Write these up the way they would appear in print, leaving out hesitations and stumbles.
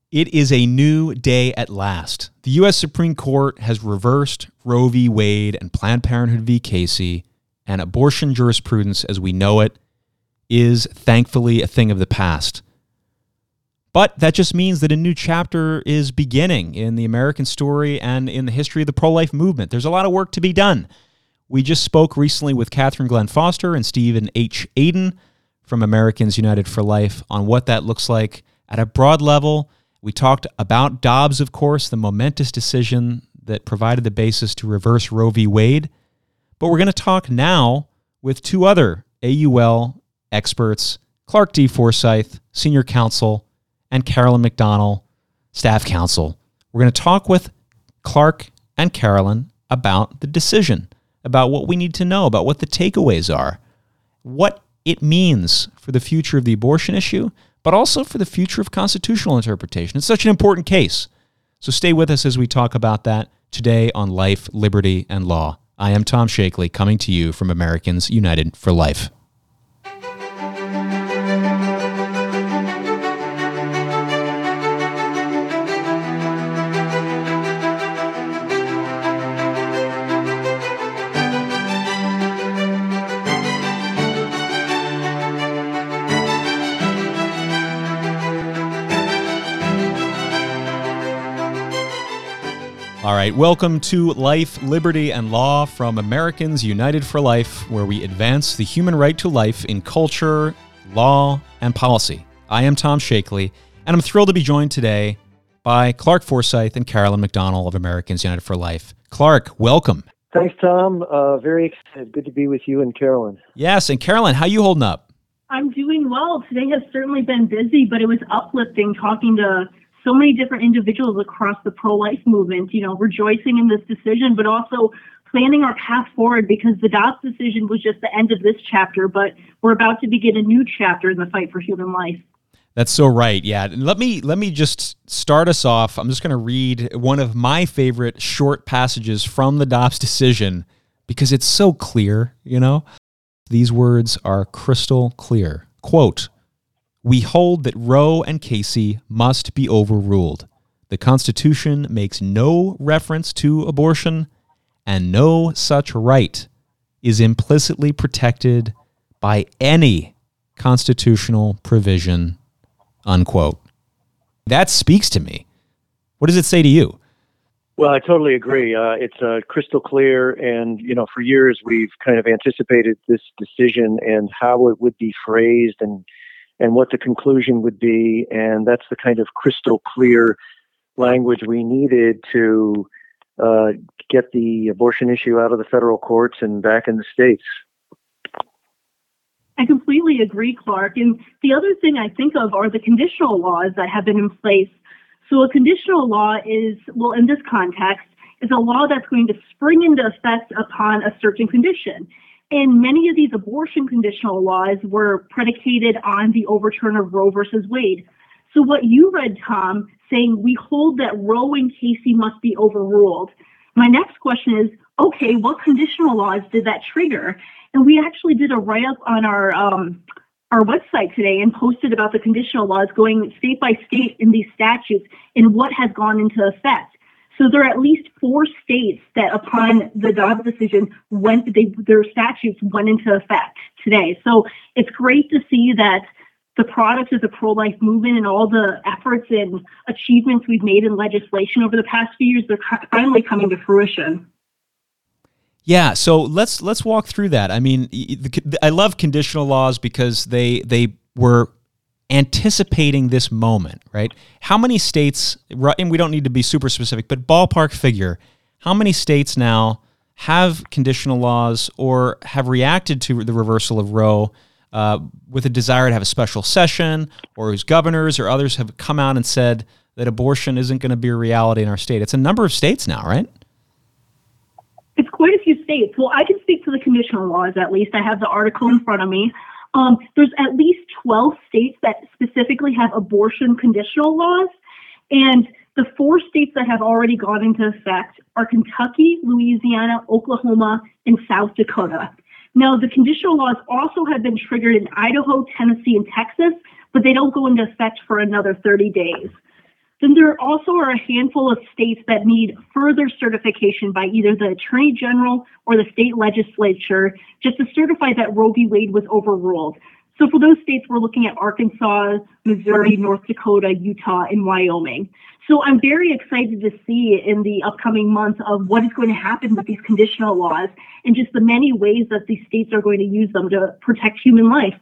It is a new day at last. The U.S. Supreme Court has reversed Roe v. Wade and Planned Parenthood v. Casey, and abortion jurisprudence as we know it is thankfully a thing of the past. But that just means that a new chapter is beginning in the American story and in the history of the pro-life movement. There's a lot of work to be done. We just spoke recently with Catherine Glenn Foster and Stephen H. Aden from Americans United for Life on what that looks like at a broad level. We talked about Dobbs, of course, the momentous decision that provided the basis to reverse Roe v. Wade. But we're going to talk now with two other AUL experts, Clark D. Forsyth, Senior Counsel, and Carolyn McDonnell, Staff Counsel. We're going to talk with Clark and Carolyn about the decision, about what we need to know, about what the takeaways are, what it means for the future of the abortion issue, but also for the future of constitutional interpretation. It's such an important case. So stay with us as we talk about that today on Life, Liberty, and Law. I am Tom Shakely, coming to you from Americans United for Life. All right, welcome to Life, Liberty, and Law from Americans United for Life, where we advance the human right to life in culture, law, and policy. I am Tom Shakely, and I'm thrilled to be joined today by Clark Forsyth and Carolyn McDonnell of Americans United for Life. Clark, welcome. Thanks, Tom. Very excited. Good to be with you and Carolyn. Yes, and Carolyn, how you holding up? I'm doing well. Today has certainly been busy, but it was uplifting talking to so many different individuals across the pro-life movement, rejoicing in this decision, but also planning our path forward, because the Dobbs decision was just the end of this chapter, but we're about to begin a new chapter in the fight for human life. That's so right. Yeah. Let me just start us off. I'm just going to read one of my favorite short passages from the Dobbs decision because it's so clear, These words are crystal clear. Quote, "We hold that Roe and Casey must be overruled. The Constitution makes no reference to abortion, and no such right is implicitly protected by any constitutional provision," unquote. That speaks to me. What does it say to you? Well, I totally agree. It's crystal clear, and for years we've kind of anticipated this decision and how it would be phrased and what the conclusion would be, and that's the kind of crystal clear language we needed to get the abortion issue out of the federal courts and back in the states. I completely agree, Clark. And the other thing I think of are the conditional laws that have been in place. So a conditional law is, in this context, is a law that's going to spring into effect upon a certain condition. And many of these abortion conditional laws were predicated on the overturn of Roe versus Wade. So what you read, Tom, saying we hold that Roe and Casey must be overruled. My next question is, okay, what conditional laws did that trigger? And we actually did a write-up on our website today and posted about the conditional laws going state by state in these statutes and what has gone into effect. So there are at least 4 states that upon the Dobbs decision, their statutes went into effect today. So it's great to see that the product of the pro-life movement and all the efforts and achievements we've made in legislation over the past few years, they're finally coming to fruition. Yeah, so let's walk through that. I mean, I love conditional laws because they were anticipating this moment, right? How many states, and we don't need to be super specific, but ballpark figure, how many states now have conditional laws or have reacted to the reversal of Roe with a desire to have a special session, or whose governors or others have come out and said that abortion isn't going to be a reality in our state? It's a number of states now, right? It's quite a few states. Well, I can speak to the conditional laws, at least. I have the article in front of me. There's at least 12 states that specifically have abortion conditional laws, and the 4 states that have already gone into effect are Kentucky, Louisiana, Oklahoma, and South Dakota. Now, the conditional laws also have been triggered in Idaho, Tennessee, and Texas, but they don't go into effect for another 30 days. then there also are a handful of states that need further certification by either the Attorney General or the state legislature just to certify that Roe v. Wade was overruled. So for those states, we're looking at Arkansas, Missouri, North Dakota, Utah, and Wyoming. So I'm very excited to see in the upcoming months of what is going to happen with these conditional laws and just the many ways that these states are going to use them to protect human life.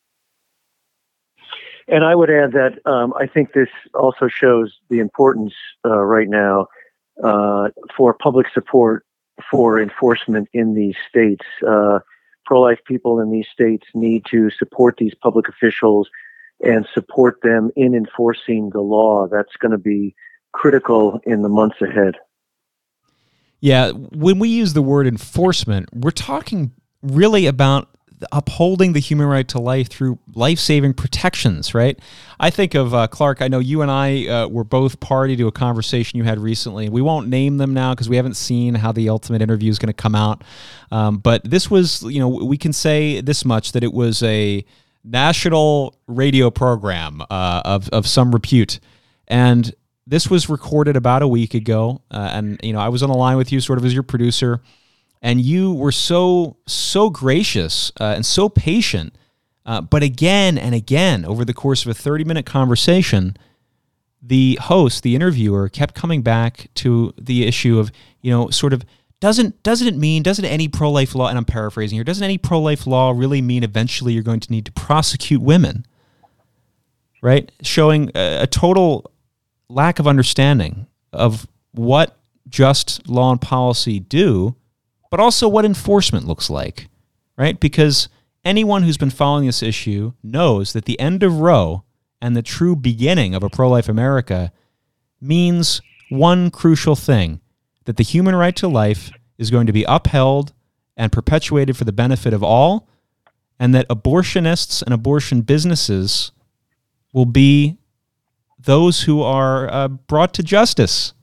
And I would add that I think this also shows the importance right now for public support for enforcement in these states. Pro-life people in these states need to support these public officials and support them in enforcing the law. That's going to be critical in the months ahead. Yeah, when we use the word enforcement, we're talking really about upholding the human right to life through life-saving protections, right? I think of, Clark, I know you and I were both party to a conversation you had recently. We won't name them now because we haven't seen how the ultimate interview is going to come out. But this was, we can say this much, that it was a national radio program of some repute. And this was recorded about a week ago. And I was on the line with you sort of as your producer. And you were so gracious and so patient. But again and again, over the course of a 30-minute conversation, the host, the interviewer, kept coming back to the issue of, sort of, doesn't any pro-life law, and I'm paraphrasing here, doesn't any pro-life law really mean eventually you're going to need to prosecute women? Right? Showing a total lack of understanding of what just law and policy do, but also what enforcement looks like, right? Because anyone who's been following this issue knows that the end of Roe and the true beginning of a pro-life America means one crucial thing, that the human right to life is going to be upheld and perpetuated for the benefit of all, and that abortionists and abortion businesses will be those who are brought to justice,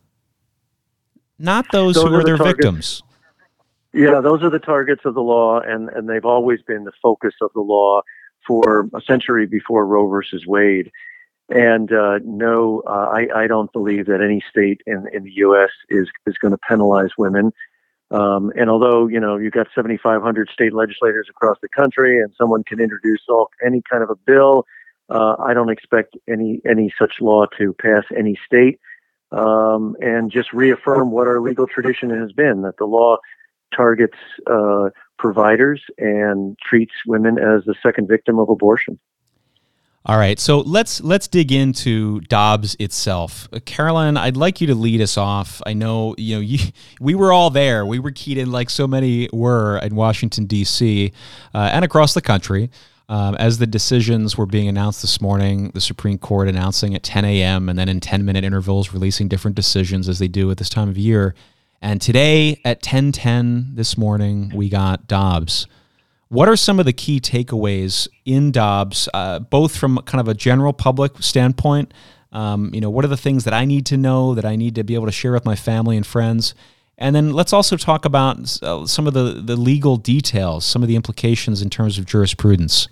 not those who are their victims. Yeah, those are the targets of the law, and they've always been the focus of the law for a century before Roe versus Wade. And no, I don't believe that any state in the U.S. is going to penalize women. And although, you've got 7,500 state legislators across the country and someone can introduce any kind of a bill, I don't expect any such law to pass any state, and just reaffirm what our legal tradition has been, that the law targets providers and treats women as the second victim of abortion. All right, so let's dig into Dobbs itself. Carolyn, I'd like you to lead us off. I know we were all there. We were keyed in like so many were in Washington, D.C. And across the country as the decisions were being announced this morning, the Supreme Court announcing at 10 a.m. and then in 10-minute intervals releasing different decisions as they do at this time of year. And today at 10:10 this morning, we got Dobbs. What are some of the key takeaways in Dobbs, both from kind of a general public standpoint? What are the things that I need to know, that I need to be able to share with my family and friends? And then let's also talk about some of the legal details, some of the implications in terms of jurisprudence.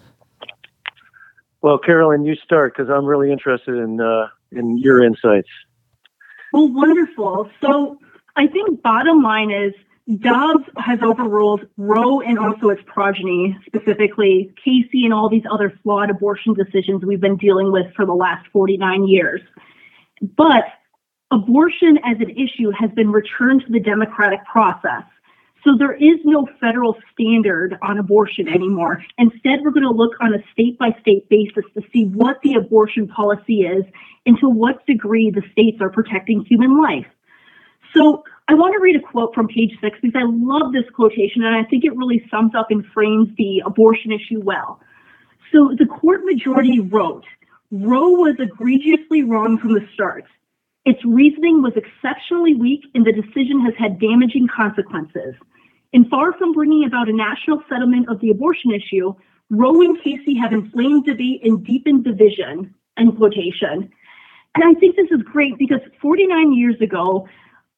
Well, Carolyn, you start, because I'm really interested in your insights. Well, wonderful. So I think bottom line is Dobbs has overruled Roe and also its progeny, specifically Casey and all these other flawed abortion decisions we've been dealing with for the last 49 years. But abortion as an issue has been returned to the democratic process. So there is no federal standard on abortion anymore. Instead, we're going to look on a state-by-state basis to see what the abortion policy is and to what degree the states are protecting human life. So I want to read a quote from page 6 because I love this quotation and I think it really sums up and frames the abortion issue well. So the court majority wrote, Roe was egregiously wrong from the start. Its reasoning was exceptionally weak and the decision has had damaging consequences. And far from bringing about a national settlement of the abortion issue, Roe and Casey have inflamed debate and deepened division, end quotation. And I think this is great because 49 years ago,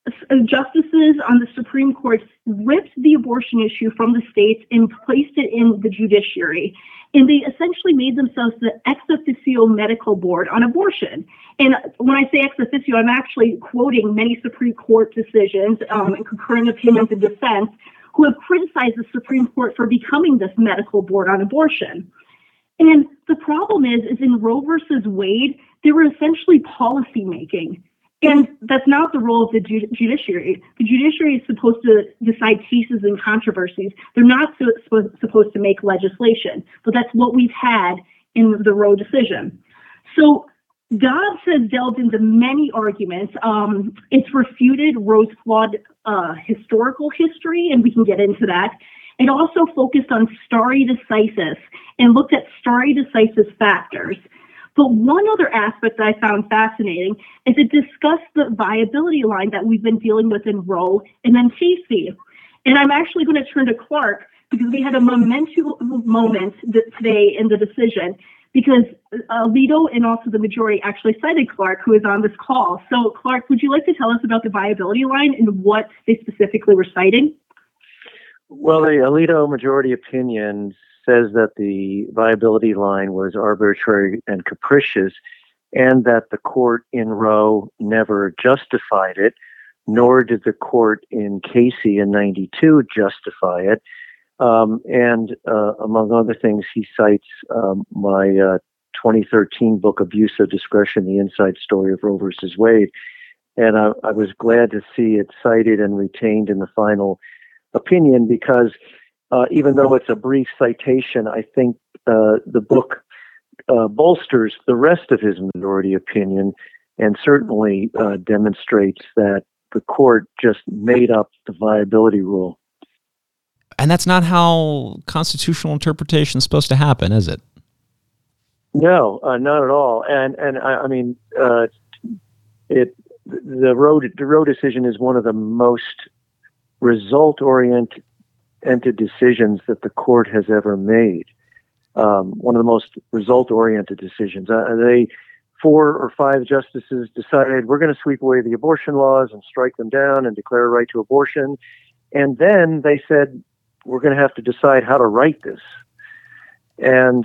justices on the Supreme Court ripped the abortion issue from the states and placed it in the judiciary. And they essentially made themselves the ex officio medical board on abortion. And when I say ex officio, I'm actually quoting many Supreme Court decisions and concurring opinions and dissents who have criticized the Supreme Court for becoming this medical board on abortion. And the problem is in Roe versus Wade, they were essentially policy making. And that's not the role of the judiciary. The judiciary is supposed to decide cases and controversies. They're not supposed to make legislation, but that's what we've had in the Roe decision. So Dobbs has delved into many arguments. It's refuted Roe's flawed historical history, and we can get into that. It also focused on stare decisis and looked at stare decisis factors. But one other aspect that I found fascinating is it discussed the viability line that we've been dealing with in Roe and then Casey. And I'm actually going to turn to Clark because we had a momentous moment today in the decision because Alito and also the majority actually cited Clark, who is on this call. So Clark, would you like to tell us about the viability line and what they specifically were citing? Well, the Alito majority opinion says that the viability line was arbitrary and capricious, and that the court in Roe never justified it, nor did the court in Casey in 92 justify it. And among other things, he cites my 2013 book, Abuse of Discretion, The Inside Story of Roe versus Wade. And I was glad to see it cited and retained in the final opinion because even though it's a brief citation, I think the book bolsters the rest of his minority opinion and certainly demonstrates that the court just made up the viability rule. And that's not how constitutional interpretation is supposed to happen, is it? No, not at all. And I mean, the Roe decision is one of the most result-oriented decisions that the court has ever made. One of the most result-oriented decisions. They 4 or 5 justices decided we're going to sweep away the abortion laws and strike them down and declare a right to abortion. And then they said, we're going to have to decide how to write this. And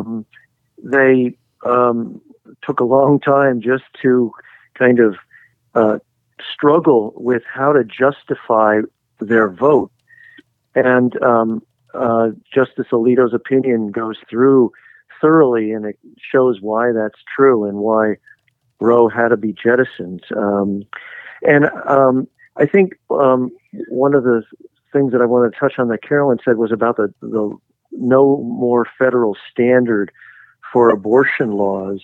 they took a long time just to kind of struggle with how to justify their vote. And Justice Alito's opinion goes through thoroughly, and it shows why that's true and why Roe had to be jettisoned. I think one of the things that I want to touch on that Carolyn said was about the no more federal standard for abortion laws.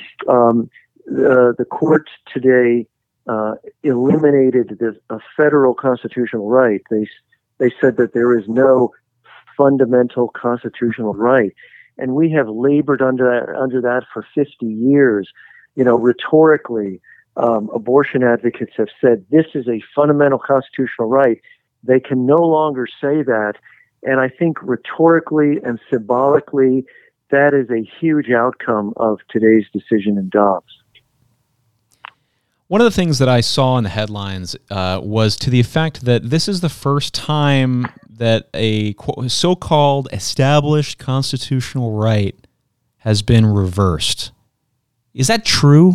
The court today eliminated a federal constitutional right. They said that there is no fundamental constitutional right. And we have labored under that for 50 years. You know, rhetorically, abortion advocates have said this is a fundamental constitutional right. They can no longer say that. And I think rhetorically and symbolically, that is a huge outcome of today's decision in Dobbs. One of the things that I saw in the headlines was to the effect that this is the first time that a so-called established constitutional right has been reversed. Is that true?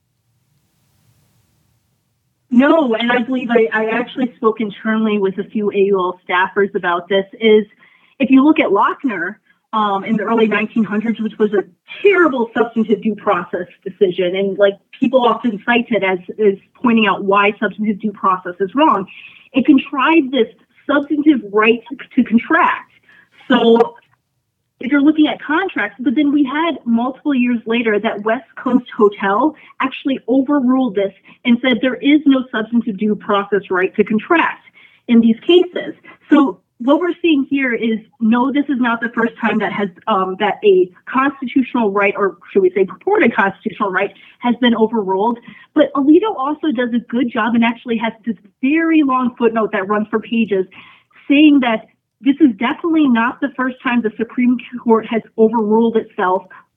No, and I believe I actually spoke internally with a few AUL staffers about this, is if you look at Lochner in the early 1900s, which was a terrible substantive due process decision, and like people often cite it as pointing out why substantive due process is wrong, it contrived this substantive right to contract. So if you're looking at contracts, but then we had multiple years later that West Coast Hotel actually overruled this and said there is no substantive due process right to contract in these cases. So what we're seeing here is, no, this is not the first time that has that a constitutional right, or should we say purported constitutional right, has been overruled. But Alito also does a good job and actually has this very long footnote that runs for pages saying that this is definitely not the first time the Supreme Court has overruled itself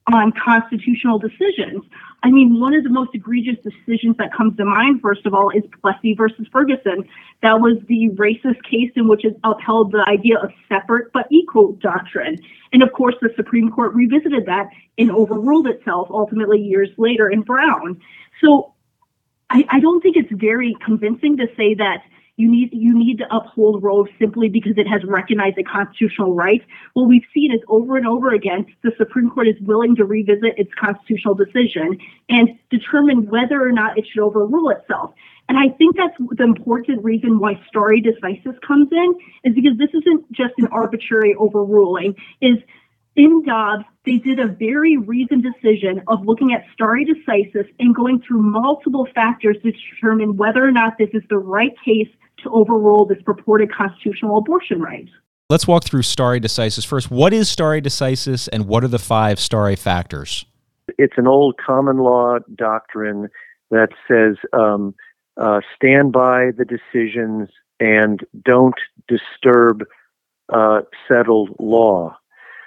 on constitutional decisions. I mean, one of the most egregious decisions that comes to mind, first of all, is Plessy versus Ferguson. That was the racist case in which it upheld the idea of separate but equal doctrine. And of course, the Supreme Court revisited that and overruled itself ultimately years later in Brown. So I don't think it's very convincing to say that you need to uphold Roe simply because it has recognized a constitutional right. What we've seen is over and over again, the Supreme Court is willing to revisit its constitutional decision and determine whether or not it should overrule itself. And I think that's the important reason why stare decisis comes in, is because this isn't just an arbitrary overruling. In Dobbs, they did a very reasoned decision of looking at stare decisis and going through multiple factors to determine whether or not this is the right case to overrule this purported constitutional abortion right. Let's walk through stare decisis first. What is stare decisis, and what are the 5 stare factors? It's an old common law doctrine that says stand by the decisions and don't disturb settled law.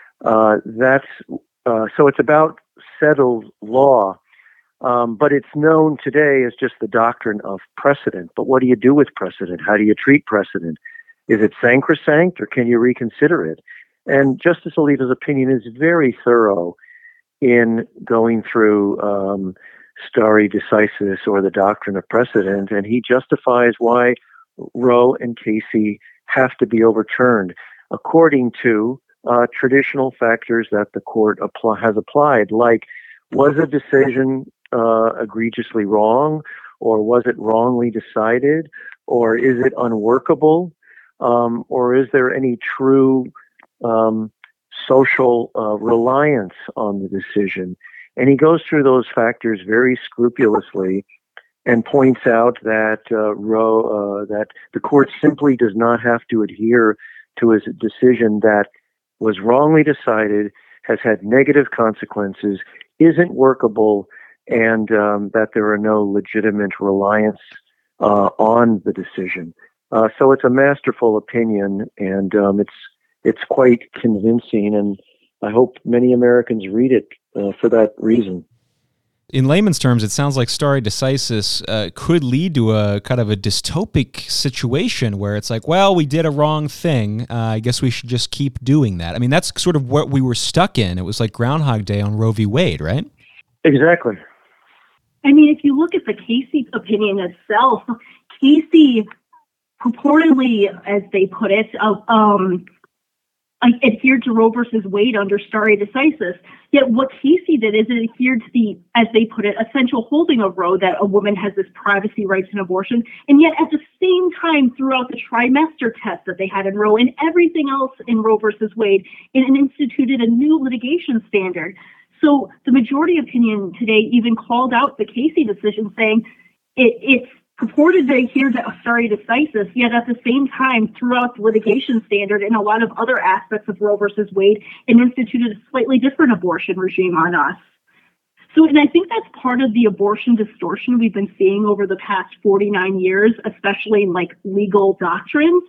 So it's about settled law, but it's known today as just the doctrine of precedent. But what do you do with precedent? How do you treat precedent? Is it sacrosanct, or can you reconsider it? And Justice Alito's opinion is very thorough in going through stare decisis, or the doctrine of precedent, and he justifies why Roe and Casey have to be overturned according to traditional factors that the court has applied, like, was a decision egregiously wrong, or was it wrongly decided, or is it unworkable, or is there any true social reliance on the decision? And he goes through those factors very scrupulously and points out that that the court simply does not have to adhere to his decision that was wrongly decided, has had negative consequences, isn't workable, and that there are no legitimate reliance on the decision. So it's a masterful opinion, and it's quite convincing, and I hope many Americans read it for that reason. In layman's terms, it sounds like stare decisis could lead to a kind of a dystopic situation where it's like, well, we did a wrong thing. I guess we should just keep doing that. I mean, that's sort of what we were stuck in. It was like Groundhog Day on Roe v. Wade, right? Exactly. I mean, if you look at the Casey opinion itself, Casey purportedly, as they put it, adhered to Roe versus Wade under stare decisis. Yet what Casey did is it adhered to the, as they put it, essential holding of Roe, that a woman has this privacy right to an abortion. And yet at the same time, throughout the trimester test that they had in Roe and everything else in Roe versus Wade, it instituted a new litigation standard. So the majority opinion today even called out the Casey decision, saying it's purported to adhere to stare decisis, yet at the same time, throughout the litigation standard and a lot of other aspects of Roe versus Wade, it instituted a slightly different abortion regime on us. So, and I think that's part of the abortion distortion we've been seeing over the past 49 years, especially in like legal doctrines.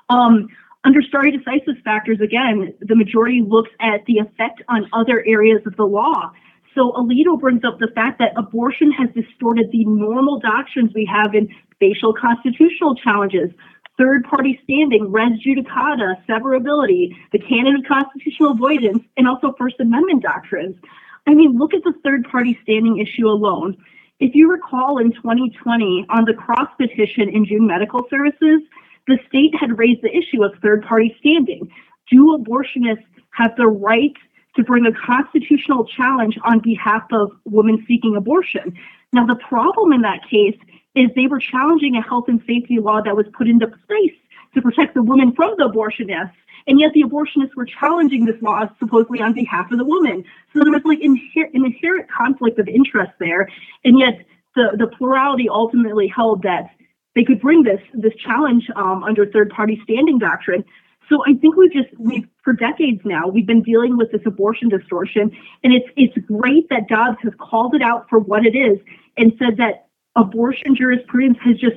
Under stare decisis factors, again, the majority looks at the effect on other areas of the law. So Alito brings up the fact that abortion has distorted the normal doctrines we have in facial constitutional challenges, third-party standing, res judicata, severability, the canon of constitutional avoidance, and also First Amendment doctrines. I mean, look at the third-party standing issue alone. If you recall, in 2020, on the cross petition in June Medical Services, the state had raised the issue of third-party standing. Do abortionists have the right to bring a constitutional challenge on behalf of women seeking abortion? Now, the problem in that case is they were challenging a health and safety law that was put into place to protect the woman from the abortionists, and yet the abortionists were challenging this law supposedly on behalf of the woman. So there was like an inherent conflict of interest there, and yet the plurality ultimately held that they could bring this challenge under third-party standing doctrine. So I think we've for decades now, we've been dealing with this abortion distortion, and it's great that Dobbs has called it out for what it is and said that abortion jurisprudence has just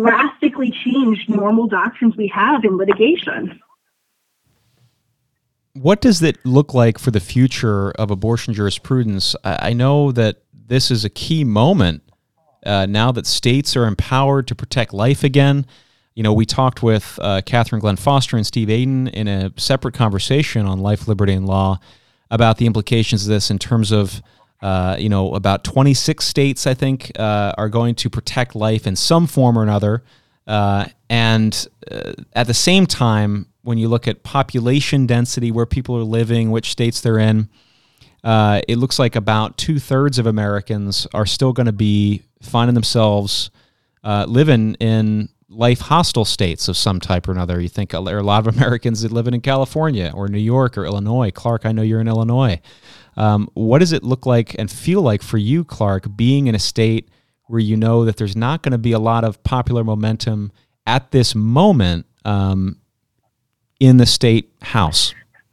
drastically changed normal doctrines we have in litigation. What does it look like for the future of abortion jurisprudence? I know that this is a key moment now that states are empowered to protect life again. You know, we talked with Catherine Glenn Foster and Steve Aden in a separate conversation on life, liberty, and law about the implications of this in terms of, about 26 states, I think, are going to protect life in some form or another. And at the same time, when you look at population density, where people are living, which states they're in, it looks like about 2/3 of Americans are still going to be finding themselves living in life hostile states of some type or another. You think there are a lot of Americans that live in California or New York or Illinois. Clark, I know you're in Illinois. What does it look like and feel like for you, Clark, being in a state where you know that there's not going to be a lot of popular momentum at this moment in the state house?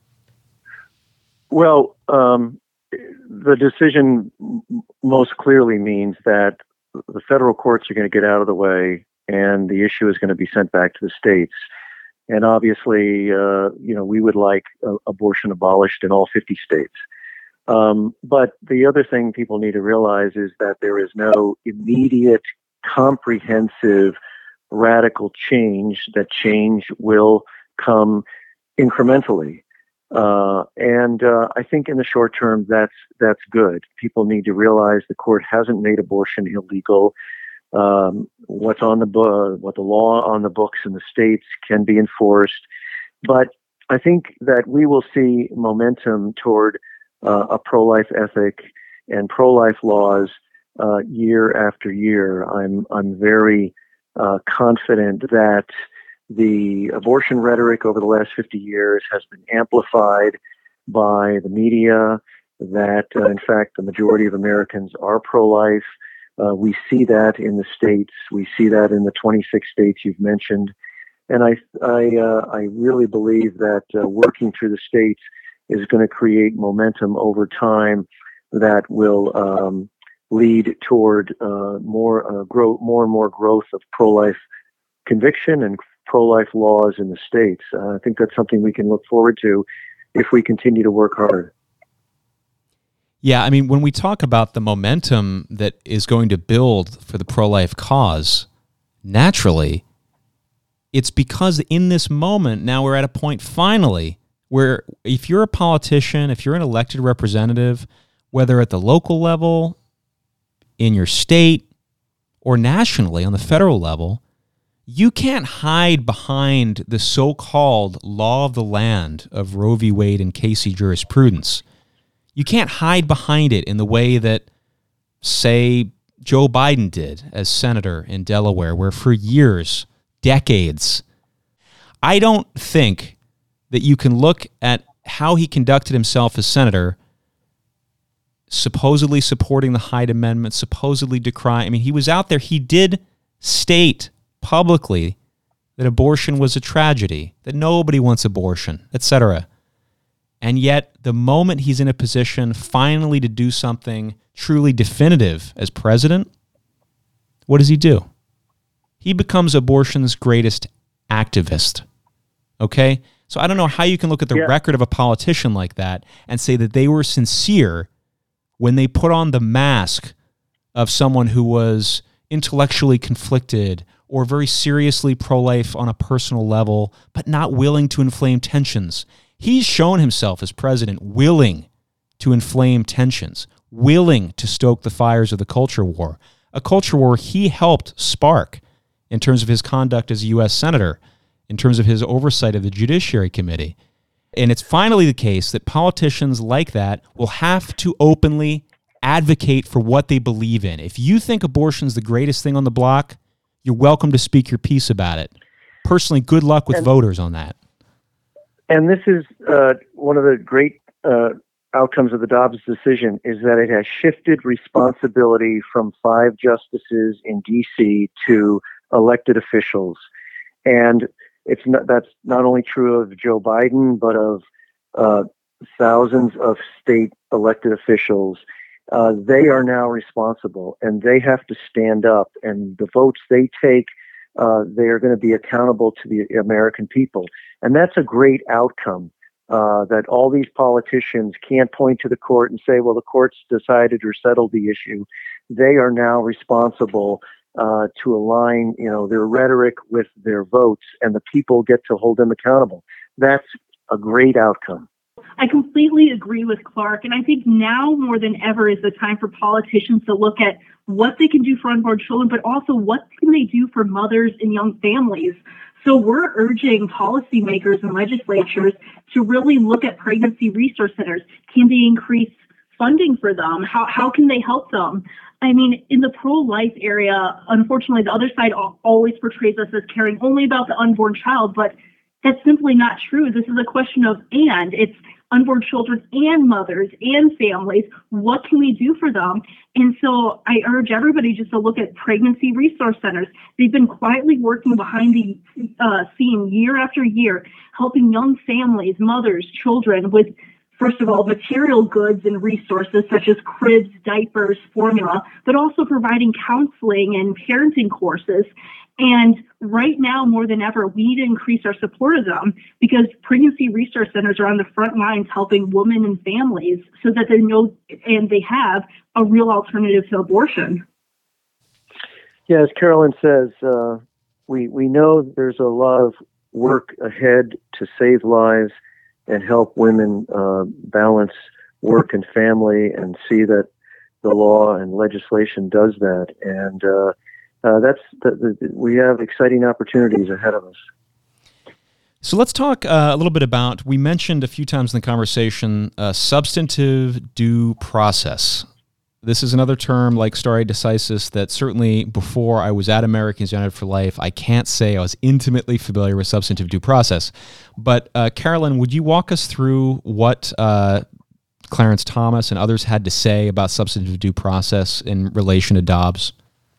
Well, the decision most clearly means that the federal courts are going to get out of the way and the issue is going to be sent back to the states. And obviously, we would like abortion abolished in all 50 states. But the other thing people need to realize is that there is no immediate, comprehensive, radical change. That change will come incrementally. I think in the short term, that's good. People need to realize the court hasn't made abortion illegal. What the law on the books in the states can be enforced. But I think that we will see momentum toward a pro-life ethic and pro-life laws year after year. I'm very confident that the abortion rhetoric over the last 50 years has been amplified by the media, that in fact the majority of Americans are pro-life. We see that in the states. We see that in the 26 states you've mentioned. And I really believe that working through the states is going to create momentum over time that will lead toward more and more growth of pro-life conviction and pro-life laws in the states. I think that's something we can look forward to if we continue to work hard. Yeah, I mean, when we talk about the momentum that is going to build for the pro-life cause, naturally, it's because in this moment, now we're at a point finally where if you're a politician, if you're an elected representative, whether at the local level, in your state, or nationally on the federal level, you can't hide behind the so-called law of the land of Roe v. Wade and Casey jurisprudence. You can't hide behind it in the way that, say, Joe Biden did as senator in Delaware, where for years, decades, I don't think that you can look at how he conducted himself as senator, supposedly supporting the Hyde Amendment, supposedly decrying. I mean, he was out there. He did state publicly that abortion was a tragedy, that nobody wants abortion, etc. And yet, the moment he's in a position finally to do something truly definitive as president, what does he do? He becomes abortion's greatest activist. Okay? So I don't know how you can look at the record of a politician like that and say that they were sincere when they put on the mask of someone who was intellectually conflicted or very seriously pro-life on a personal level, but not willing to inflame tensions. He's shown himself as president willing to inflame tensions, willing to stoke the fires of the culture war, a culture war he helped spark in terms of his conduct as a U.S. Senator, in terms of his oversight of the Judiciary Committee. And it's finally the case that politicians like that will have to openly advocate for what they believe in. If you think abortion is the greatest thing on the block, you're welcome to speak your piece about it. Personally, good luck with voters on that. And this is one of the great outcomes of the Dobbs decision, is that it has shifted responsibility from 5 justices in D.C. to elected officials. And that's not only true of Joe Biden, but of thousands of state elected officials. They are now responsible, and they have to stand up. And the votes they take, they are going to be accountable to the American people. And that's a great outcome that all these politicians can't point to the court and say, well, the court's decided or settled the issue. They are now responsible to align, their rhetoric with their votes, and the people get to hold them accountable. That's a great outcome. I completely agree with Clark, and I think now more than ever is the time for politicians to look at what they can do for unborn children, but also what can they do for mothers and young families. So we're urging policymakers and legislatures to really look at pregnancy resource centers. Can they increase funding for them? How can they help them? I mean, in the pro-life area, unfortunately, the other side always portrays us as caring only about the unborn child, but that's simply not true. This is a question of it's unborn children and mothers and families. What can we do for them? And so I urge everybody just to look at pregnancy resource centers. They've been quietly working behind the scene year after year, helping young families, mothers, children with, first of all, material goods and resources such as cribs, diapers, formula, but also providing counseling and parenting courses. And right now, more than ever, we need to increase our support of them because pregnancy resource centers are on the front lines helping women and families so that they know and they have a real alternative to abortion. Yeah, as Carolyn says, we know there's a lot of work ahead to save lives and help women balance work and family and see that the law and legislation does that. And we have exciting opportunities ahead of us. So let's talk a little bit about, we mentioned a few times in the conversation, substantive due process. This is another term like stare decisis that certainly before I was at Americans United for Life, I can't say I was intimately familiar with substantive due process. But Carolyn, would you walk us through what Clarence Thomas and others had to say about substantive due process in relation to Dobbs?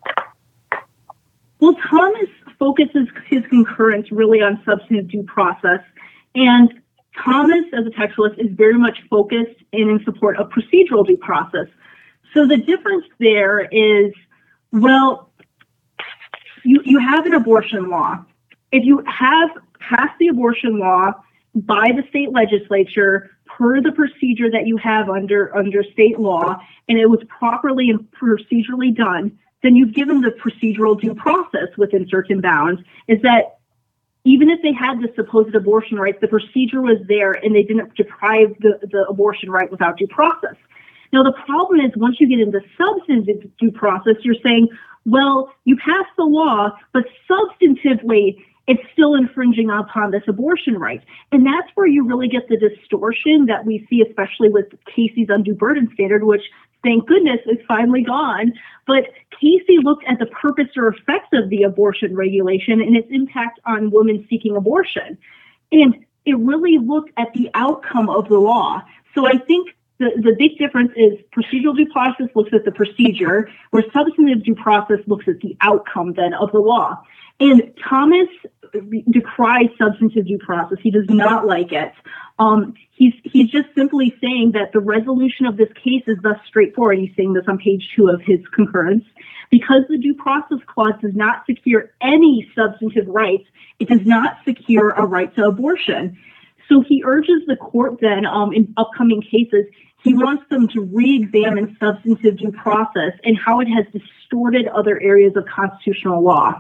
Well, Thomas focuses his concurrence really on substantive due process. And Thomas, as a textualist, is very much focused in support of procedural due process. So the difference there is, well, you have an abortion law. If you have passed the abortion law by the state legislature per the procedure that you have under state law, and it was properly and procedurally done, then you've given the procedural due process within certain bounds, is that even if they had the supposed abortion rights, the procedure was there and they didn't deprive the abortion right without due process. Now, the problem is once you get into substantive due process, you're saying, well, you passed the law, but substantively, it's still infringing upon this abortion right. And that's where you really get the distortion that we see, especially with Casey's undue burden standard, which, thank goodness, is finally gone. But Casey looked at the purpose or effects of the abortion regulation and its impact on women seeking abortion. And it really looked at the outcome of the law. So I think the big difference is procedural due process looks at the procedure, where substantive due process looks at the outcome then of the law. And Thomas decries substantive due process. He does not like it. He's just simply saying that the resolution of this case is thus straightforward. He's saying this on page 2 of his concurrence. Because the due process clause does not secure any substantive rights, it does not secure a right to abortion. So he urges the court then in upcoming cases, he wants them to re-examine substantive due process and how it has distorted other areas of constitutional law.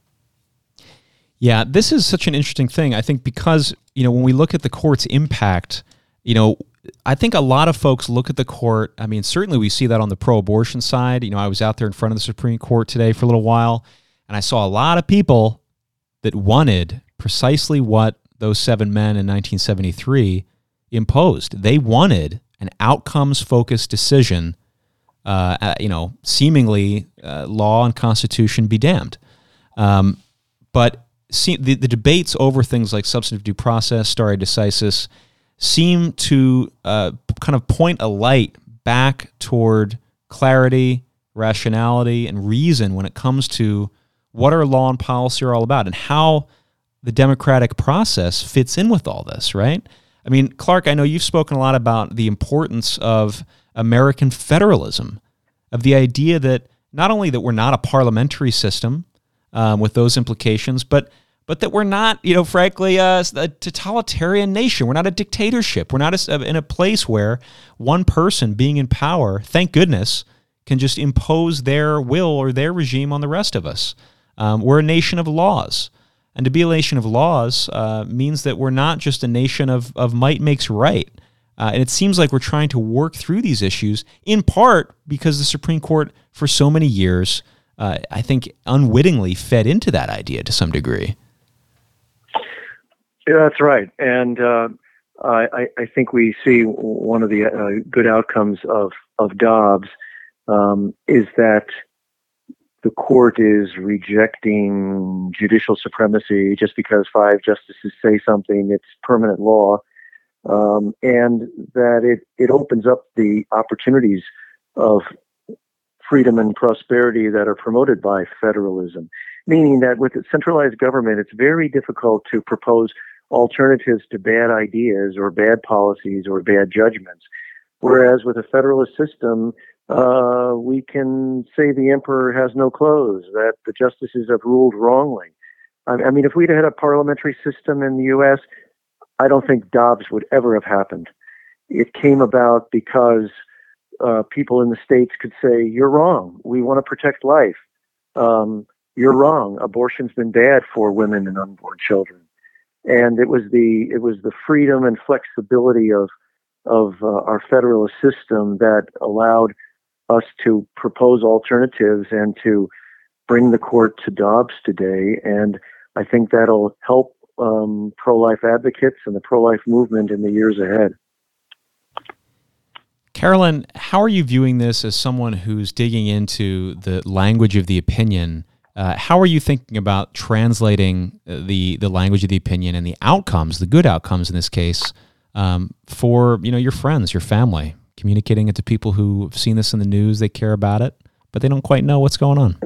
Yeah, this is such an interesting thing, I think, because, when we look at the court's impact, I think a lot of folks look at the court. I mean, certainly we see that on the pro-abortion side. I was out there in front of the Supreme Court today for a little while, and I saw a lot of people that wanted precisely what those 7 men in 1973 imposed. They wanted an outcomes-focused decision, seemingly law and constitution be damned. But the debates over things like substantive due process, stare decisis, seem to kind of point a light back toward clarity, rationality, and reason when it comes to what our law and policy are all about and how the democratic process fits in with all this, right? I mean, Clark, I know you've spoken a lot about the importance of American federalism, of the idea that not only that we're not a parliamentary system with those implications, but but that we're not, frankly, a totalitarian nation. We're not a dictatorship. We're not in a place where one person being in power, thank goodness, can just impose their will or their regime on the rest of us. We're a nation of laws. And to be a nation of laws means that we're not just a nation of might makes right. And it seems like we're trying to work through these issues, in part because the Supreme Court, for so many years, I think unwittingly fed into that idea to some degree. Yeah, that's right. And I think we see one of the good outcomes of Dobbs is that the court is rejecting judicial supremacy just because 5 justices say something, it's permanent law, and that it opens up the opportunities of freedom and prosperity that are promoted by federalism, meaning that with a centralized government, it's very difficult to propose alternatives to bad ideas or bad policies or bad judgments. Whereas with a federalist system, we can say the emperor has no clothes, that the justices have ruled wrongly. I mean, if we'd had a parliamentary system in the U.S., I don't think Dobbs would ever have happened. It came about because people in the states could say, you're wrong. We want to protect life. You're wrong. Abortion's been bad for women and unborn children. And it was the freedom and flexibility of our federalist system that allowed us to propose alternatives and to bring the court to Dobbs today. And I think that'll help pro-life advocates and the pro-life movement in the years ahead. Carolyn, how are you viewing this as someone who's digging into the language of the opinion? How are you thinking about translating the language of the opinion and the outcomes, the good outcomes in this case, for your friends, your family, communicating it to people who have seen this in the news, they care about it, but they don't quite know what's going on?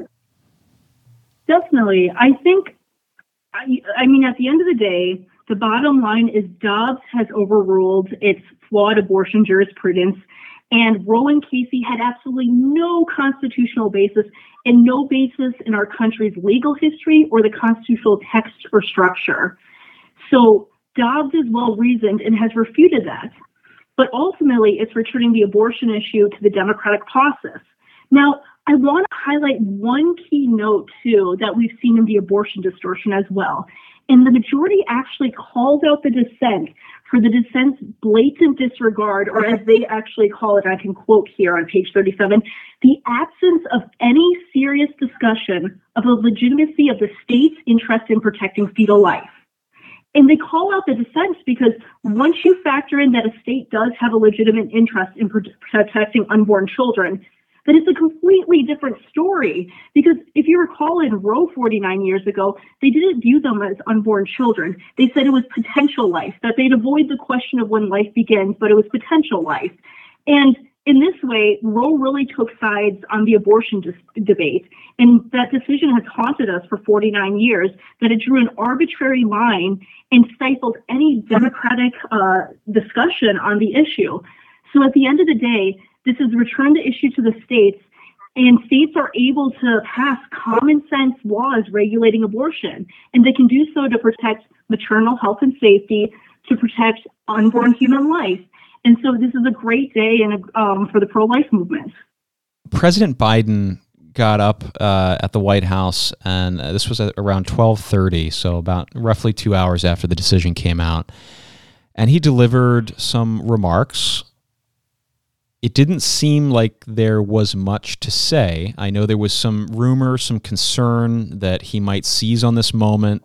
Definitely. I think, at the end of the day, the bottom line is Dobbs has overruled its flawed abortion jurisprudence, and Roe and Casey had absolutely no constitutional basis and no basis in our country's legal history or the constitutional text or structure. So Dobbs is well-reasoned and has refuted that. But ultimately, it's returning the abortion issue to the democratic process. Now, I want to highlight one key note, too, that we've seen in the abortion distortion as well. And the majority actually calls out the dissent for the dissent's blatant disregard, or as they actually call it, I can quote here on page 37, the absence of any serious discussion of the legitimacy of the state's interest in protecting fetal life. And they call out the dissent because once you factor in that a state does have a legitimate interest in protecting unborn children, then it's a completely different story. Because if you recall in Roe 49 years ago, they didn't view them as unborn children. They said it was potential life, that they'd avoid the question of when life begins, but it was potential life. And in this way, Roe really took sides on the abortion debate. And that decision has haunted us for 49 years, that it drew an arbitrary line and stifled any democratic discussion on the issue. So at the end of the day, this is returned the issue to the states, and states are able to pass common sense laws regulating abortion. And they can do so to protect maternal health and safety, to protect unborn human life. And so this is a great day for the pro-life movement. President Biden got up at the White House, and this was at around 12:30, so about roughly 2 hours after the decision came out. And he delivered some remarks. It didn't seem like there was much to say. I know there was some rumor, some concern that he might seize on this moment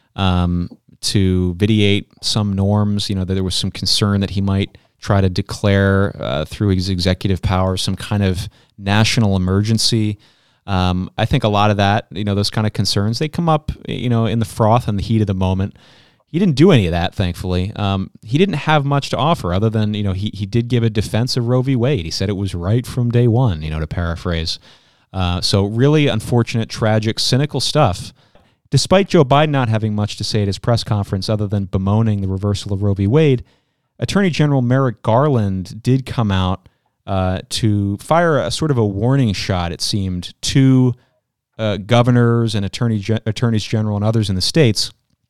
to vitiate some norms, that there was some concern that he might try to declare through his executive power some kind of national emergency. I think a lot of that, those kind of concerns, they come up, in the froth and the heat of the moment. He didn't do any of that, thankfully. He didn't have much to offer other than, he did give a defense of Roe v. Wade. He said it was right from day one, to paraphrase. So really unfortunate, tragic, cynical stuff. Despite Joe Biden not having much to say at his press conference other than bemoaning the reversal of Roe v. Wade, Attorney General Merrick Garland did come out to fire a sort of a warning shot, it seemed, to governors and attorneys general and others in the states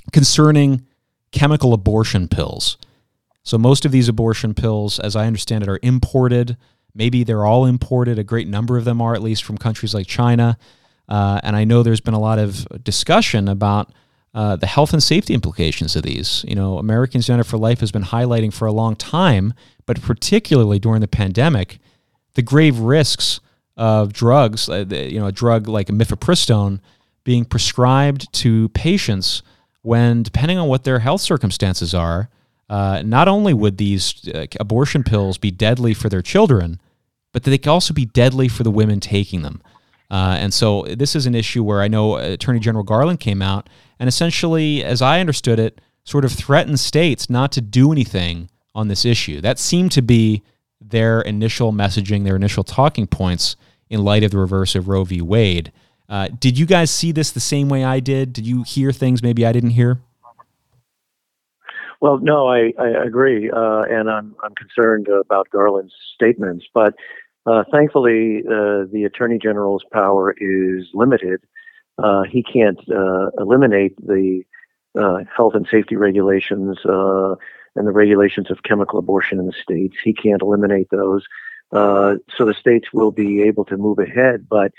concerning chemical abortion pills. So most of these abortion pills, as I understand it, are imported. Maybe they're all imported. A great number of them are, at least from countries like China. And I know there's been a lot of discussion about the health and safety implications of these. You know, Americans United for Life has been highlighting for a long time, but particularly during the pandemic, the grave risks of drugs, a drug like mifepristone being prescribed to patients when, depending on what their health circumstances are, not only would these abortion pills be deadly for their children, but they can also be deadly for the women taking them. And so this is an issue where I know Attorney General Garland came out and essentially, as I understood it, sort of threatened states not to do anything on this issue. That seemed to be their initial messaging, their initial talking points in light of the reverse of Roe v. Wade. Did you guys see this the same way I did? Did you hear things maybe I didn't hear? Well, no, I agree, and I'm concerned about Garland's statements. But thankfully, the Attorney General's power is limited. He can't eliminate the health and safety regulations and the regulations of chemical abortion in the states. He can't eliminate those, so the states will be able to move ahead. But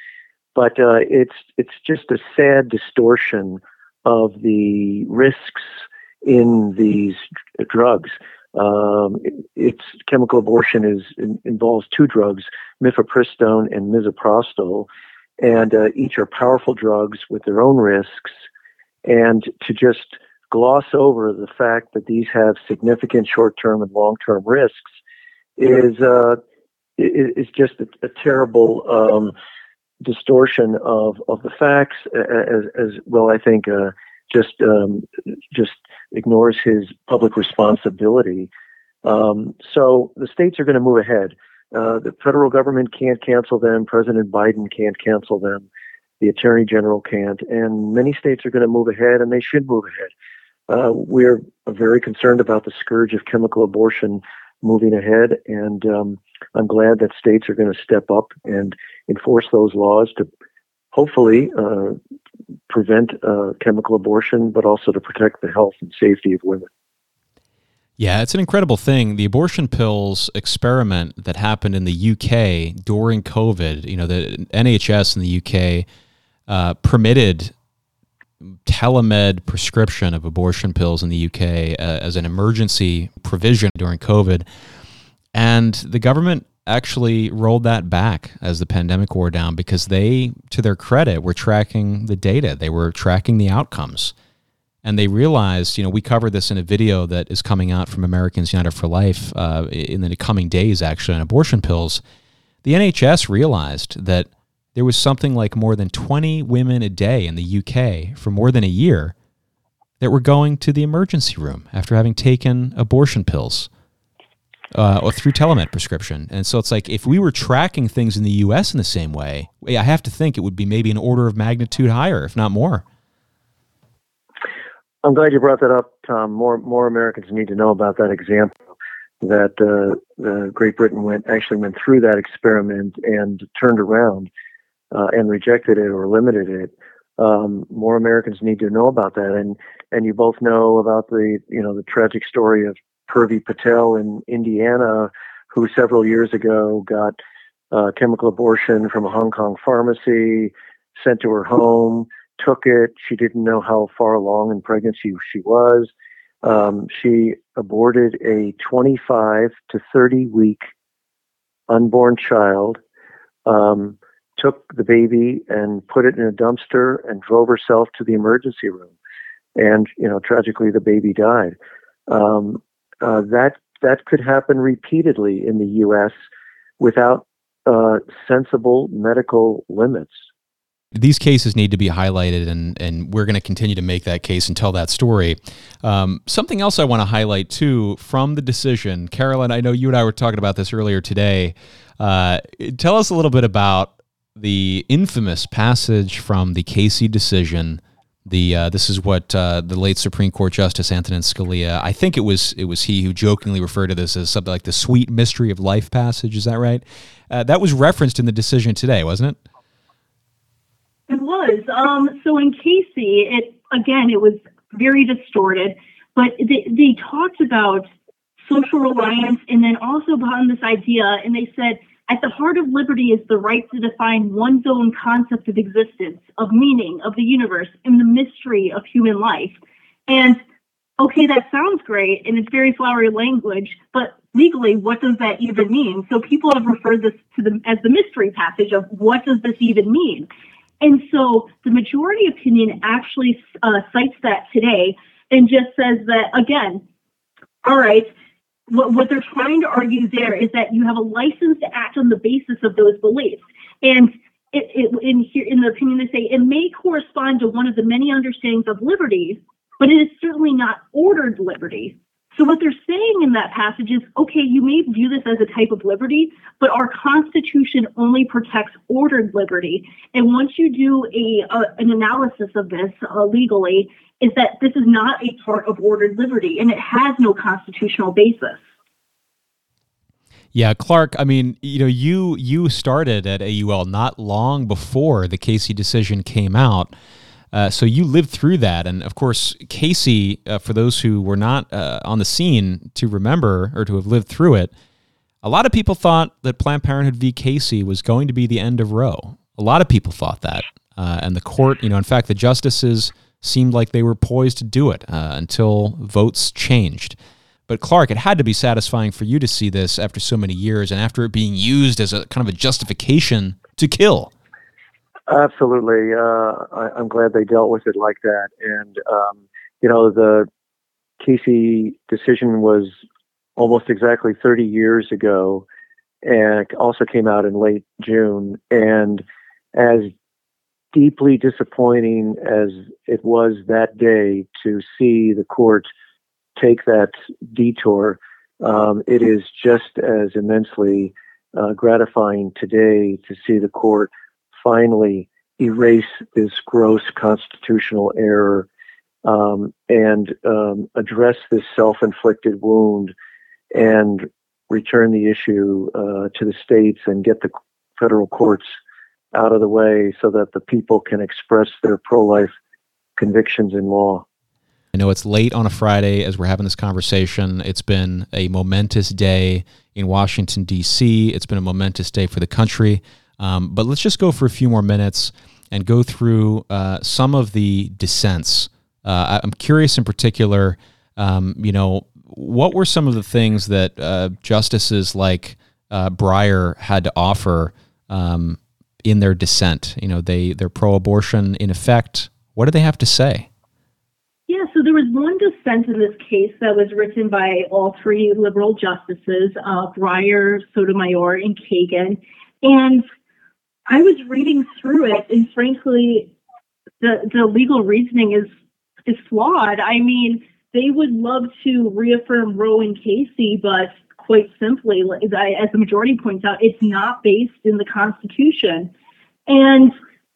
it's just a sad distortion of the risks in these drugs. It's chemical abortion involves two drugs, mifepristone and misoprostol, and each are powerful drugs with their own risks. And to just gloss over the fact that these have significant short-term and long-term risks is just a terrible distortion of the facts, as well. I think just ignores his public responsibility. So the states are going to move ahead. The federal government can't cancel them. President Biden can't cancel them. The Attorney General can't. And many states are going to move ahead, and they should move ahead. We're very concerned about the scourge of chemical abortion moving ahead, and I'm glad that states are going to step up and enforce those laws to hopefully prevent chemical abortion, but also to protect the health and safety of women. Yeah, it's an incredible thing. The abortion pills experiment that happened in the UK during COVID, you know, the NHS in the UK permitted telemed prescription of abortion pills in the UK as an emergency provision during COVID. And the government actually rolled that back as the pandemic wore down because they, to their credit, were tracking the data. They were tracking the outcomes. And they realized, you know, we covered this in a video that is coming out from Americans United for Life in the coming days, actually, on abortion pills. The NHS realized that there was something like more than 20 women a day in the UK for more than a year that were going to the emergency room after having taken abortion pills or through telemed prescription. And so it's like, if we were tracking things in the US in the same way, I have to think it would be maybe an order of magnitude higher, if not more. I'm glad you brought that up, Tom. More Americans need to know about that example, that Great Britain went through that experiment and turned around and rejected it or limited it. More Americans need to know about that. And you both know about the tragic story of Purvi Patel in Indiana, who several years ago got chemical abortion from a Hong Kong pharmacy, sent to her home, took it. She didn't know how far along in pregnancy she was. She aborted a 25 to 30 week unborn child, took the baby and put it in a dumpster and drove herself to the emergency room. And, tragically, the baby died. That could happen repeatedly in the U.S. without sensible medical limits. These cases need to be highlighted, and we're going to continue to make that case and tell that story. Something else I want to highlight, too, from the decision. Carolyn, I know you and I were talking about this earlier today. Tell us a little bit about the infamous passage from the Casey decision. This is what the late Supreme Court Justice Antonin Scalia, I think it was he who jokingly referred to this as something like the sweet mystery of life passage. Is that right? That was referenced in the decision today, wasn't it? It was. So in Casey, it was very distorted. But they talked about social reliance and then also upon this idea, and they said, at the heart of liberty is the right to define one's own concept of existence, of meaning, of the universe, and the mystery of human life. And okay, that sounds great, and it's very flowery language, but legally, what does that even mean? So people have referred this to them as the mystery passage of what does this even mean? And so the majority opinion actually cites that today and just says that, again, all right, what they're trying to argue there is that you have a license to act on the basis of those beliefs. And in the opinion, they say it may correspond to one of the many understandings of liberty, but it is certainly not ordered liberty. So what they're saying in that passage is, okay, you may view this as a type of liberty, but our Constitution only protects ordered liberty. And once you do an analysis of this legally, is that this is not a part of ordered liberty, and it has no constitutional basis. Yeah, Clark, I mean, you started at AUL not long before the Casey decision came out. So you lived through that. And of course, Casey, for those who were not on the scene to remember or to have lived through it, a lot of people thought that Planned Parenthood v. Casey was going to be the end of Roe. A lot of people thought that. And the court, in fact, the justices seemed like they were poised to do it until votes changed. But Clark, it had to be satisfying for you to see this after so many years and after it being used as a kind of a justification to kill. Absolutely. I'm glad they dealt with it like that. And, the Casey decision was almost exactly 30 years ago, and it also came out in late June. And as deeply disappointing as it was that day to see the court take that detour, it is just as immensely gratifying today to see the court finally erase this gross constitutional error and address this self-inflicted wound and return the issue to the states and get the federal courts out of the way so that the people can express their pro-life convictions in law. I know it's late on a Friday as we're having this conversation. It's been a momentous day in Washington, D.C. It's been a momentous day for the country. But let's just go for a few more minutes and go through some of the dissents. I'm curious in particular, what were some of the things that justices like Breyer had to offer in their dissent? They're pro-abortion in effect. What do they have to say? Yeah, so there was one dissent in this case that was written by all three liberal justices, Breyer, Sotomayor, and Kagan. And I was reading through it, and frankly, the legal reasoning is flawed. I mean, they would love to reaffirm Roe and Casey, but quite simply, as the majority points out, it's not based in the Constitution. And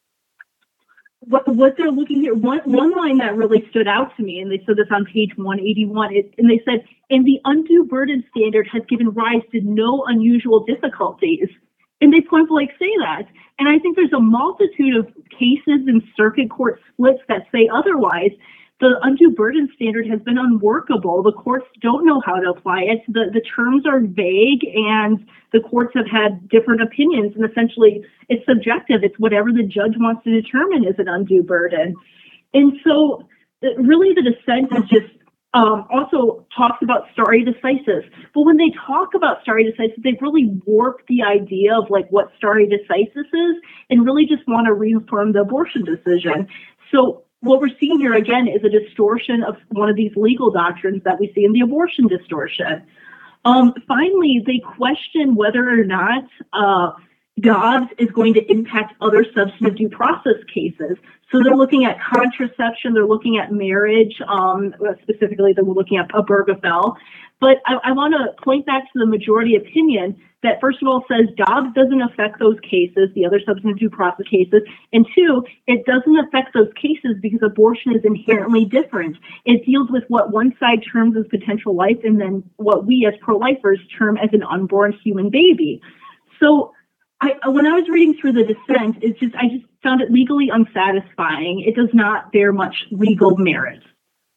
what they're looking here, one line that really stood out to me, and they said this on page 181, and they said, and the undue burden standard has given rise to no unusual difficulties. And they point blank say that. And I think there's a multitude of cases and circuit court splits that say otherwise. The undue burden standard has been unworkable. The courts don't know how to apply it. The terms are vague, and the courts have had different opinions. And essentially, it's subjective. It's whatever the judge wants to determine is an undue burden. And so really the dissent is just also talks about stare decisis. But when they talk about stare decisis, they really warp the idea of what stare decisis is and really just want to reaffirm the abortion decision. So what we're seeing here, again, is a distortion of one of these legal doctrines that we see in the abortion distortion. Finally, they question whether or not Dobbs is going to impact other substantive due process cases. So they're looking at contraception, they're looking at marriage, specifically they're looking at Obergefell. But I want to point back to the majority opinion that, first of all, says Dobbs doesn't affect those cases, the other substantive due process cases, and two, it doesn't affect those cases because abortion is inherently different. It deals with what one side terms as potential life and then what we as pro-lifers term as an unborn human baby. So when I was reading through the dissent, I just found it legally unsatisfying. It does not bear much legal merit.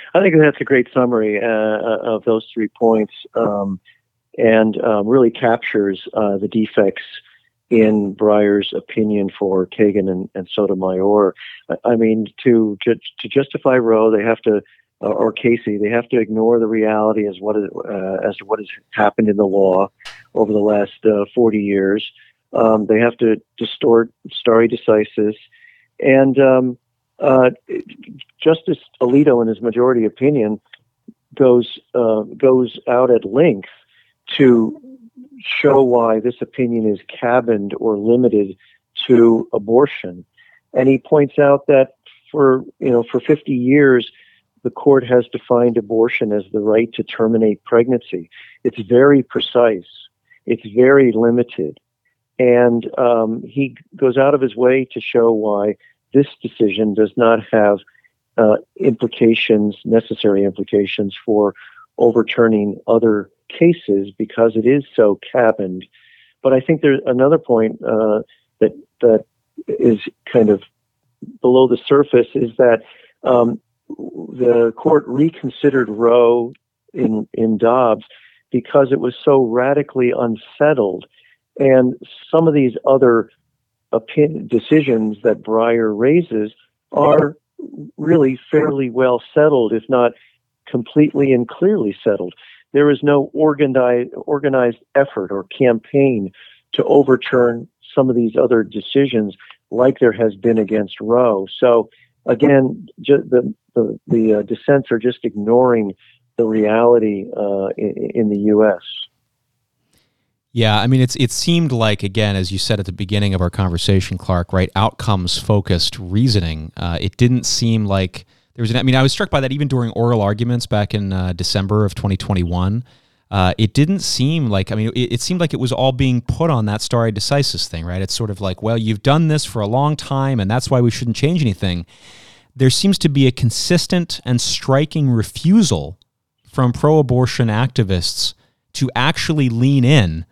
I think that's a great summary of those 3 points, and really captures the defects in Breyer's opinion for Kagan and Sotomayor. I mean, to justify Roe, they have to, or Casey, they have to ignore the reality as to what has happened in the law over the last 40 years. They have to distort stare decisis, and Justice Alito, in his majority opinion, goes out at length to show why this opinion is cabined or limited to abortion. And he points out that for 50 years, the court has defined abortion as the right to terminate pregnancy. It's very precise. It's very limited. And he goes out of his way to show why this decision does not have necessary implications for overturning other cases, because it is so cabined. But I think there's another point that is kind of below the surface, is that the court reconsidered Roe in Dobbs because it was so radically unsettled, and some of these other decisions that Breyer raises are really fairly well settled, if not completely and clearly settled. There is no organized effort or campaign to overturn some of these other decisions like there has been against Roe. So again, the dissents are just ignoring the reality in the U.S. Yeah, I mean, it seemed like, again, as you said at the beginning of our conversation, Clark, right, outcomes-focused reasoning. It didn't seem like there was I was struck by that even during oral arguments back in December of 2021. It didn't seem like, it seemed like it was all being put on that stare decisis thing, right? It's sort of like, well, you've done this for a long time, and that's why we shouldn't change anything. There seems to be a consistent and striking refusal from pro-abortion activists to actually lean in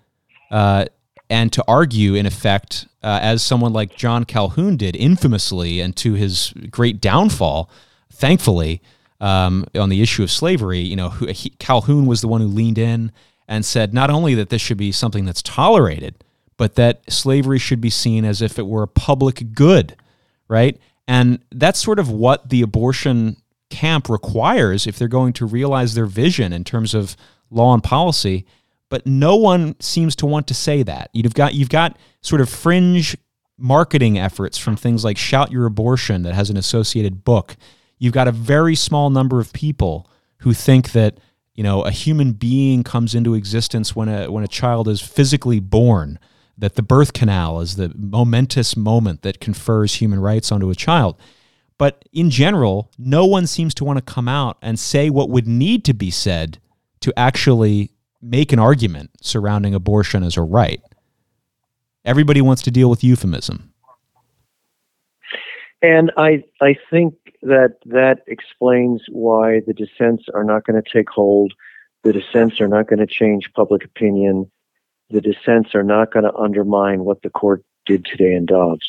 and to argue, in effect, as someone like John Calhoun did infamously, and to his great downfall, thankfully, on the issue of slavery. Calhoun was the one who leaned in and said not only that this should be something that's tolerated, but that slavery should be seen as if it were a public good, right? And that's sort of what the abortion camp requires if they're going to realize their vision in terms of law and policy. But no one seems to want to say that. You've got sort of fringe marketing efforts from things like Shout Your Abortion that has an associated book. You've got a very small number of people who think that, a human being comes into existence when a child is physically born, that the birth canal is the momentous moment that confers human rights onto a child. But in general, no one seems to want to come out and say what would need to be said to actually make an argument surrounding abortion as a right. Everybody wants to deal with euphemism. And I think that explains why the dissents are not going to take hold. The dissents are not going to change public opinion. The dissents are not going to undermine what the court did today in Dobbs.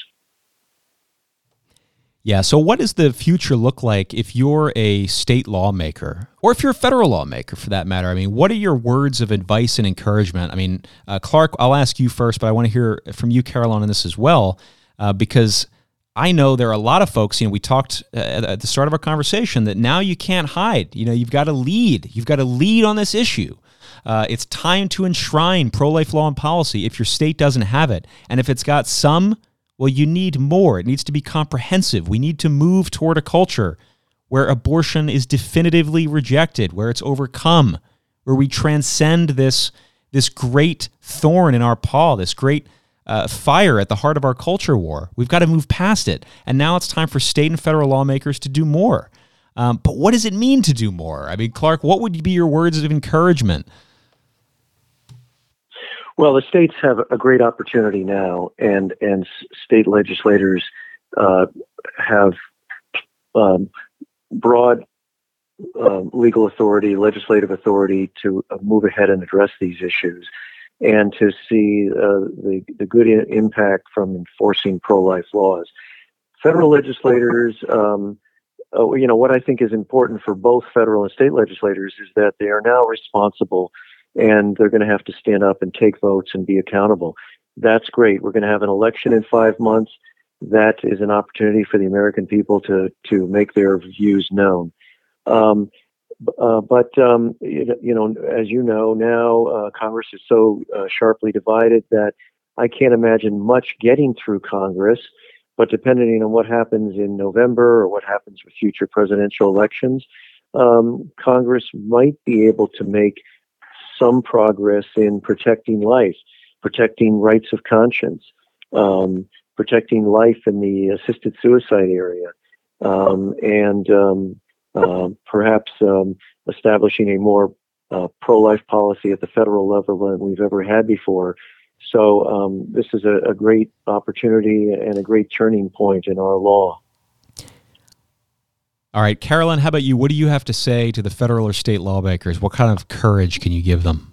Yeah, so what does the future look like if you're a state lawmaker, or if you're a federal lawmaker for that matter? What are your words of advice and encouragement? Clark, I'll ask you first, but I want to hear from you, Caroline, on this as well, because I know there are a lot of folks, we talked at the start of our conversation that now you can't hide. You've got to lead. You've got to lead on this issue. It's time to enshrine pro-life law and policy if your state doesn't have it. And if it's got some, well, you need more. It needs to be comprehensive. We need to move toward a culture where abortion is definitively rejected, where it's overcome, where we transcend this great thorn in our paw, this great fire at the heart of our culture war. We've got to move past it. And now it's time for state and federal lawmakers to do more. But what does it mean to do more? Clark, what would be your words of encouragement? Well, the states have a great opportunity now, and state legislators have broad legal authority, legislative authority to move ahead and address these issues, and to see the good impact from enforcing pro-life laws. Federal legislators what I think is important for both federal and state legislators is that they are now responsible, and they're going to have to stand up and take votes and be accountable. That's great. We're going to have an election in 5 months. That is an opportunity for the American people to make their views known. But as you know now, Congress is so sharply divided that I can't imagine much getting through Congress. But depending on what happens in November or what happens with future presidential elections, Congress might be able to make some progress in protecting life, protecting rights of conscience, protecting life in the assisted suicide area, and perhaps establishing a more pro-life policy at the federal level than we've ever had before. So this is a great opportunity and a great turning point in our law. All right, Carolyn, how about you? What do you have to say to the federal or state lawmakers? What kind of courage can you give them?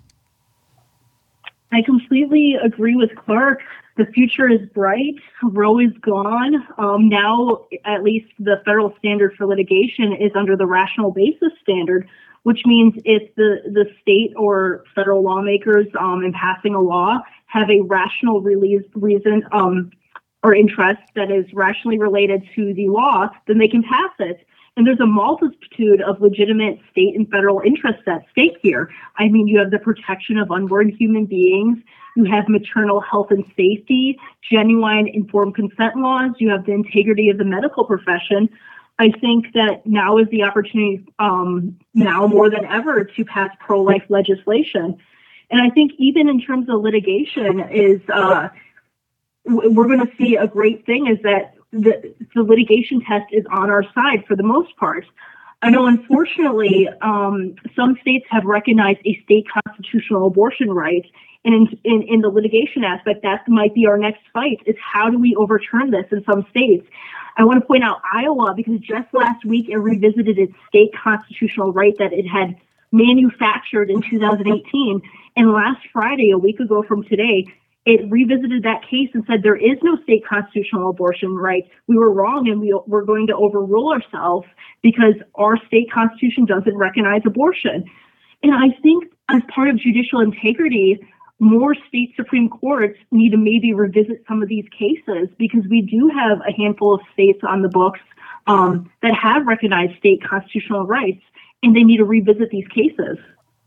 I completely agree with Clark. The future is bright. Roe is gone. Now, at least the federal standard for litigation is under the rational basis standard, which means if the state or federal lawmakers in passing a law have a rational reason or interest that is rationally related to the law, then they can pass it. And there's a multitude of legitimate state and federal interests at stake here. I mean, you have the protection of unborn human beings. You have maternal health and safety, genuine informed consent laws. You have the integrity of the medical profession. I think that now is the opportunity, now more than ever, to pass pro-life legislation. And I think even in terms of litigation is, we're going to see a great thing is that the litigation test is on our side for the most part. I know, unfortunately, some states have recognized a state constitutional abortion right. And in the litigation aspect, that might be our next fight, is how do we overturn this in some states? I want to point out Iowa, because just last week it revisited its state constitutional right that it had manufactured in 2018. And last Friday, a week ago from today, it revisited that case and said there is no state constitutional abortion right. We were wrong, and we're going to overrule ourselves because our state constitution doesn't recognize abortion. And I think as part of judicial integrity, more state Supreme Courts need to maybe revisit some of these cases, because we do have a handful of states on the books that have recognized state constitutional rights, and they need to revisit these cases.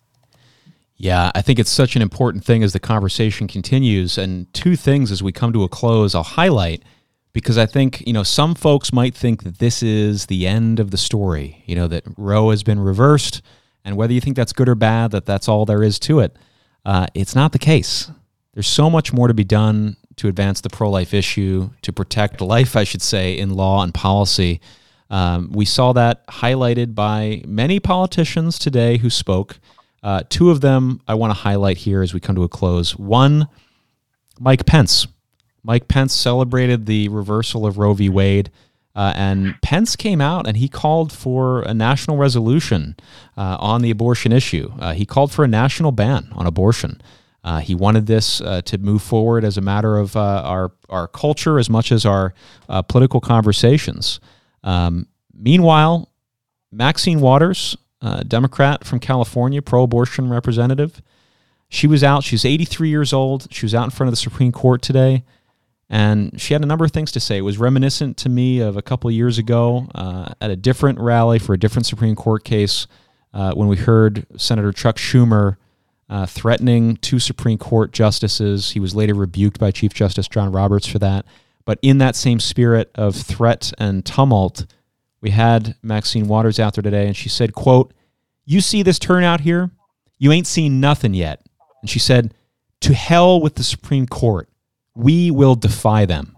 Yeah, I think it's such an important thing as the conversation continues. And two things as we come to a close I'll highlight, because I think, some folks might think that this is the end of the story, that Roe has been reversed, and whether you think that's good or bad, that's all there is to it. It's not the case. There's so much more to be done to advance the pro-life issue, to protect life, I should say, in law and policy. We saw that highlighted by many politicians today who spoke. Two of them I want to highlight here as we come to a close. One, Mike Pence. Mike Pence celebrated the reversal of Roe v. Wade, and Pence came out and he called for a national resolution on the abortion issue. He called for a national ban on abortion. He wanted this to move forward as a matter of our culture as much as our political conversations. Meanwhile, Maxine Waters, Democrat from California, pro-abortion representative, she was out. She's 83 years old. She was out in front of the Supreme Court today, and she had a number of things to say. It was reminiscent to me of a couple of years ago at a different rally for a different Supreme Court case when we heard Senator Chuck Schumer threatening two Supreme Court justices. He was later rebuked by Chief Justice John Roberts for that. But in that same spirit of threat and tumult, we had Maxine Waters out there today, and she said, quote, "You see this turnout here? You ain't seen nothing yet." And she said, "To hell with the Supreme Court. We will defy them."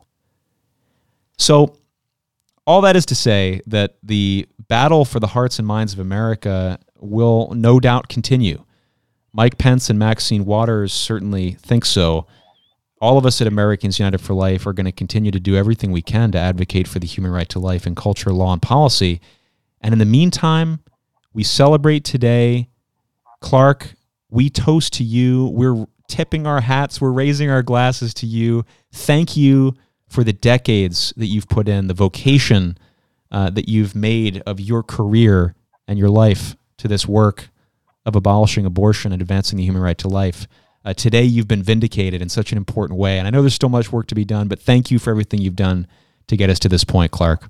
So all that is to say that the battle for the hearts and minds of America will no doubt continue. Mike Pence and Maxine Waters certainly think so. All of us at Americans United for Life are going to continue to do everything we can to advocate for the human right to life in culture, law, and policy. And in the meantime, we celebrate today. Clark, we toast to you. We're tipping our hats. We're raising our glasses to you. Thank you for the decades that you've put in, the vocation that you've made of your career and your life to this work of abolishing abortion and advancing the human right to life. Today, you've been vindicated in such an important way. And I know there's still much work to be done, but thank you for everything you've done to get us to this point, Clark.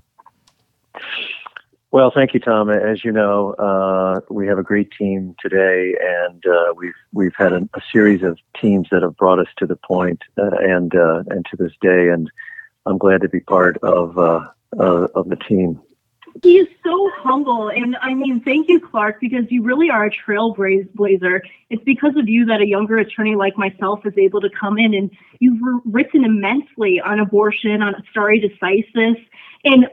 Well, thank you, Tom. As you know, we have a great team today, and we've had a series of teams that have brought us to the point and to this day. And I'm glad to be part of the team. He is so humble, and I mean, thank you, Clark, because you really are a trailblazer. It's because of you that a younger attorney like myself is able to come in, and you've written immensely on abortion, on stare decisis, and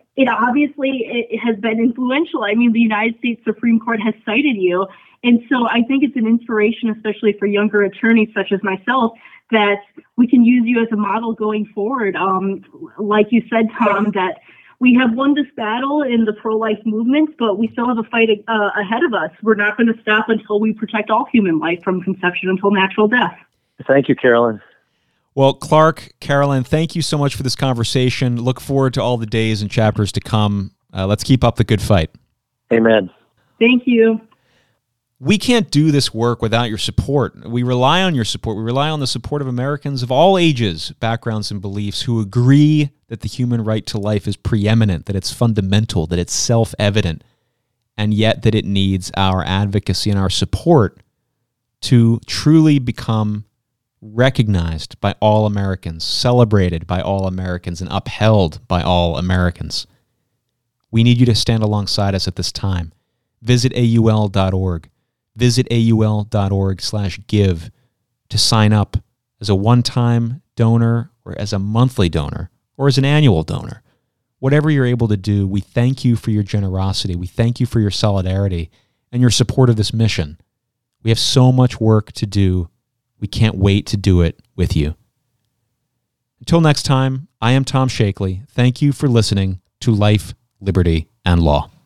it has been influential. I mean, the United States Supreme Court has cited you, and so I think it's an inspiration, especially for younger attorneys such as myself, that we can use you as a model going forward. Like you said, Tom, that we have won this battle in the pro-life movement, but we still have a fight ahead of us. We're not going to stop until we protect all human life from conception until natural death. Thank you, Carolyn. Well, Clark, Carolyn, thank you so much for this conversation. Look forward to all the days and chapters to come. Let's keep up the good fight. Amen. Thank you. We can't do this work without your support. We rely on your support. We rely on the support of Americans of all ages, backgrounds, and beliefs who agree that the human right to life is preeminent, that it's fundamental, that it's self-evident, and yet that it needs our advocacy and our support to truly become recognized by all Americans, celebrated by all Americans, and upheld by all Americans. We need you to stand alongside us at this time. Visit AUL.org. Visit AUL.org/give to sign up as a one-time donor or as a monthly donor or as an annual donor. Whatever you're able to do, we thank you for your generosity. We thank you for your solidarity and your support of this mission. We have so much work to do. We can't wait to do it with you. Until next time, I am Tom Shakely. Thank you for listening to Life, Liberty, and Law.